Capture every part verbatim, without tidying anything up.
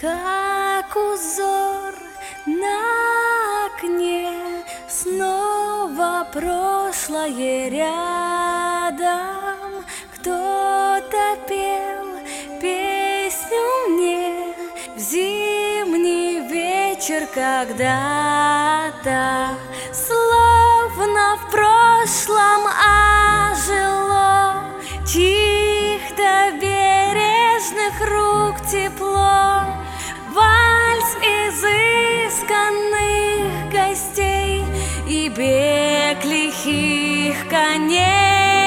как узор на окне, снова прошлое рядом. Кто-то пел песню мне в зимний вечер когда-то, словно в прошлом ожило, тих до бережных рук тепло. Вальс изысканных гостей и бег лихих коней.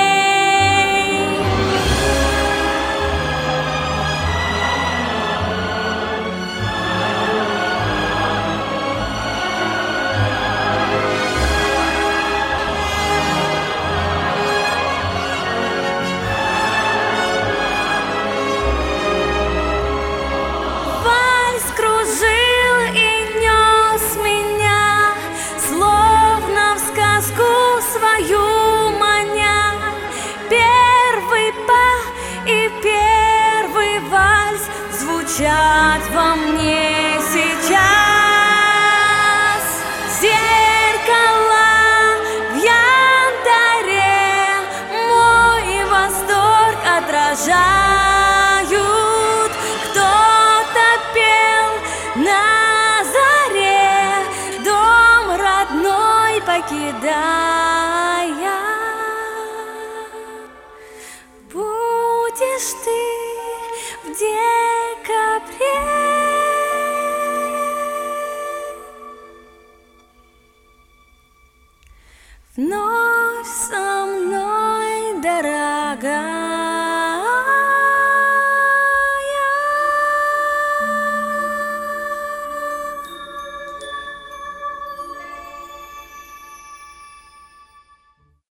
Звучат во мне сейчас зеркала в янтаре, мой восторг отражают. Кто-то пел на заре, дом родной покидая. Будешь ты в декабре вновь со мной, дорогая.